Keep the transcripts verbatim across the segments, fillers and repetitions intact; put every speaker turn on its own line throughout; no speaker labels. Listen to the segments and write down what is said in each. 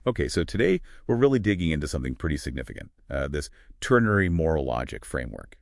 Okay, so today we're really digging into something pretty significant, uh, this ternary moral logic framework,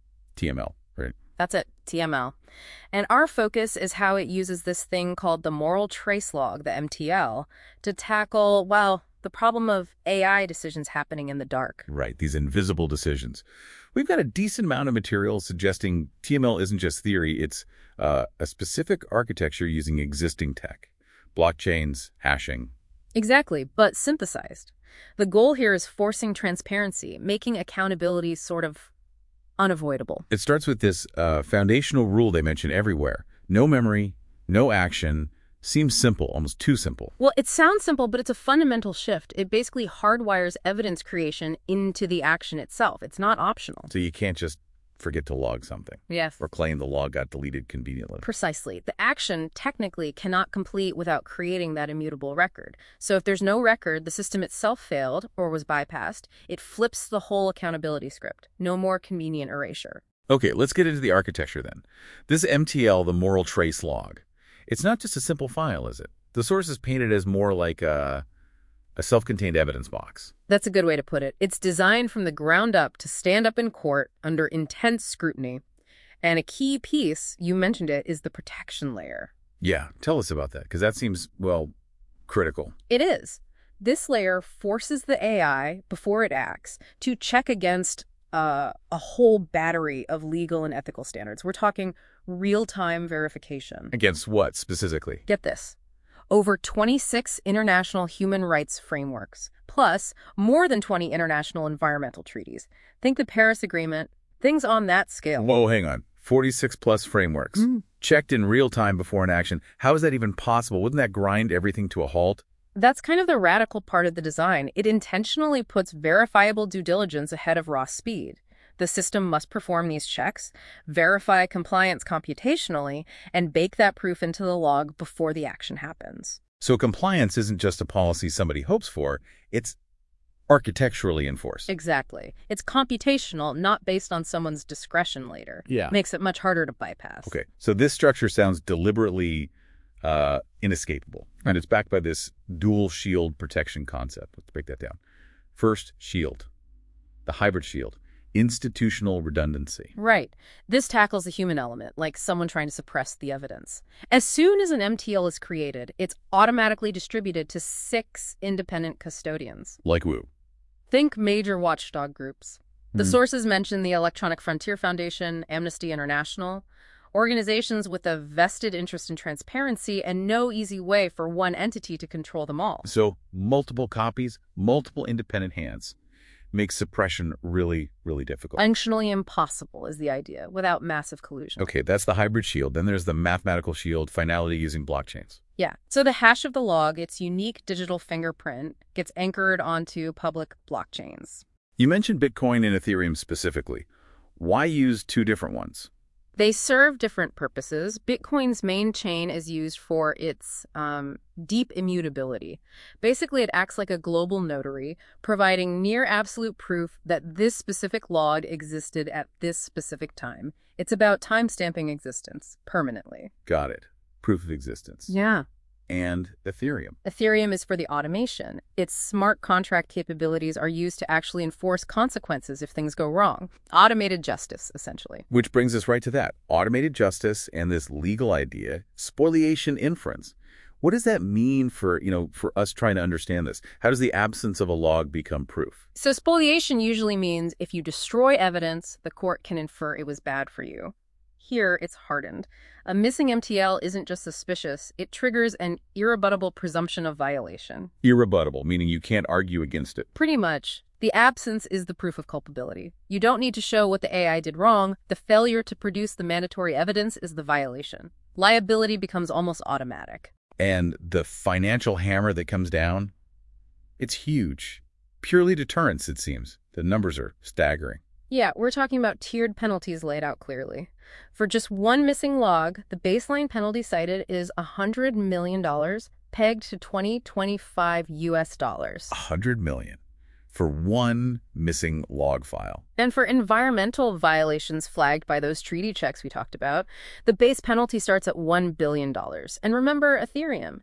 T M L, right?
That's it, T M L. And our focus is how it uses this thing called the moral trace log, the M T L, to tackle, well, the problem of A I decisions happening in the dark.
Right, these invisible decisions. We've got a decent amount of material suggesting T M L isn't just theory, it's uh, a specific architecture using existing tech, blockchains, hashing.
Exactly, but synthesized. The goal here is forcing transparency, making accountability sort of unavoidable.
It starts with this uh, foundational rule they mention everywhere. No memory, no action. Seems simple, almost too simple.
Well, it sounds simple, but it's a fundamental shift. It basically hardwires evidence creation into the action itself. It's not optional.
So you can't just forget to log something.
Yes.
Or claim the log got deleted conveniently.
Precisely. The action technically cannot complete without creating that immutable record. So if there's no record, the system itself failed or was bypassed, it flips the whole accountability script. No more convenient erasure.
Okay, let's get into the architecture then. This M T L, the moral trace log, it's not just a simple file, is it? The source is painted as more like a, a self-contained evidence box.
That's a good way to put it. It's designed from the ground up to stand up in court under intense scrutiny. And a key piece, you mentioned it, is the protection layer.
Yeah, tell us about that, because that seems, well, critical.
It is. This layer forces the A I, before it acts, to check against uh, a whole battery of legal and ethical standards. We're talking real-time verification.
Against what, specifically?
Get this. Over twenty-six international human rights frameworks, plus more than twenty international environmental treaties. Think the Paris Agreement, things on that scale.
Whoa, hang on. forty-six plus frameworks. Mm. Checked in real time before an action. How is that even possible? Wouldn't that grind everything to a halt?
That's kind of the radical part of the design. It intentionally puts verifiable due diligence ahead of raw speed. The system must perform these checks, verify compliance computationally, and bake that proof into the log before the action happens.
So compliance isn't just a policy somebody hopes for, it's architecturally enforced.
Exactly. It's computational, not based on someone's discretion later.
Yeah.
Makes it much harder to bypass.
Okay, so this structure sounds deliberately uh, inescapable, and it's backed by this dual shield protection concept. Let's break that down. First, shield, the hybrid shield. Institutional redundancy.
Right. This tackles the human element, like someone trying to suppress the evidence. As soon as an M T L is created, it's automatically distributed to six independent custodians.
Like who?
Think major watchdog groups. The
Mm.
sources mention the Electronic Frontier Foundation, Amnesty International, organizations with a vested interest in transparency and no easy way for one entity to control them all.
So multiple copies, multiple independent hands. Makes suppression really, really difficult.
Functionally impossible is the idea, without massive collusion.
Okay, that's the hybrid shield. Then there's the mathematical shield, finality using blockchains.
Yeah. So the hash of the log, its unique digital fingerprint, gets anchored onto public blockchains.
You mentioned Bitcoin and Ethereum specifically. Why use two different ones?
They serve different purposes. Bitcoin's main chain is used for its um, deep immutability. Basically, it acts like a global notary, providing near absolute proof that this specific log existed at this specific time. It's about timestamping existence permanently.
Got it. Proof of existence.
Yeah.
And Ethereum.
Ethereum is for the automation. Its smart contract capabilities are used to actually enforce consequences if things go wrong. Automated justice, essentially.
Which brings us right to that. Automated justice and this legal idea, spoliation inference. What does that mean for, you know, for us trying to understand this? How does the absence of a log become proof?
So spoliation usually means if you destroy evidence, the court can infer it was bad for you. Here, it's hardened. A missing M T L isn't just suspicious, it triggers an irrebuttable presumption of violation.
Irrebuttable, meaning you can't argue against it.
Pretty much. The absence is the proof of culpability. You don't need to show what the A I did wrong. The failure to produce the mandatory evidence is the violation. Liability becomes almost automatic.
And the financial hammer that comes down, it's huge. Purely deterrence, it seems. The numbers are staggering.
Yeah, we're talking about tiered penalties laid out clearly. For just one missing log, the baseline penalty cited is one hundred million dollars, pegged to twenty twenty-five U S dollars.
one hundred million dollars for one missing log file.
And for environmental violations flagged by those treaty checks we talked about, the base penalty starts at one billion dollars. And remember Ethereum.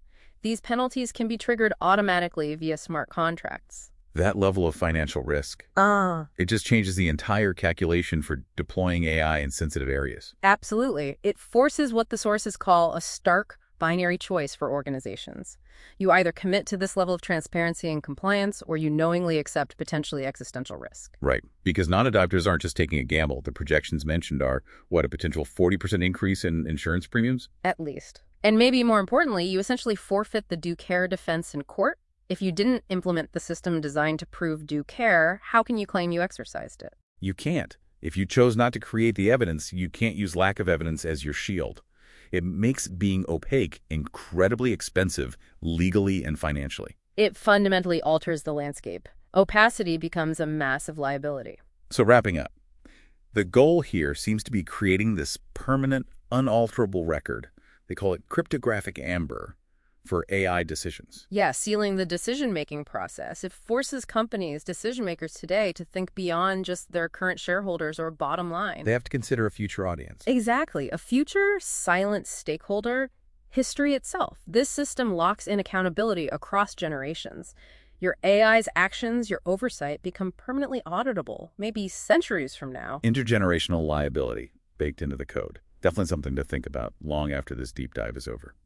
These penalties can be triggered automatically via smart contracts.
That level of financial risk,
Ah.
it just changes the entire calculation for deploying A I in sensitive areas.
Absolutely. It forces what the sources call a stark binary choice for organizations. You either commit to this level of transparency and compliance, or you knowingly accept potentially existential risk.
Right. Because non-adopters aren't just taking a gamble. The projections mentioned are, what, a potential forty percent increase in insurance premiums?
At least. And maybe more importantly, you essentially forfeit the due care defense in court. If you didn't implement the system designed to prove due care, how can you claim you exercised it?
You can't. If you chose not to create the evidence, you can't use lack of evidence as your shield. It makes being opaque incredibly expensive legally and financially.
It fundamentally alters the landscape. Opacity becomes a massive liability.
So wrapping up, the goal here seems to be creating this permanent, unalterable record. They call it cryptographic amber for A I decisions.
Yeah, sealing the decision-making process. It forces companies, decision-makers today, to think beyond just their current shareholders or bottom line.
They have to consider a future audience.
Exactly. A future silent stakeholder, history itself. This system locks in accountability across generations. Your A I's actions, your oversight, become permanently auditable, maybe centuries from now.
Intergenerational liability baked into the code. Definitely something to think about long after this deep dive is over.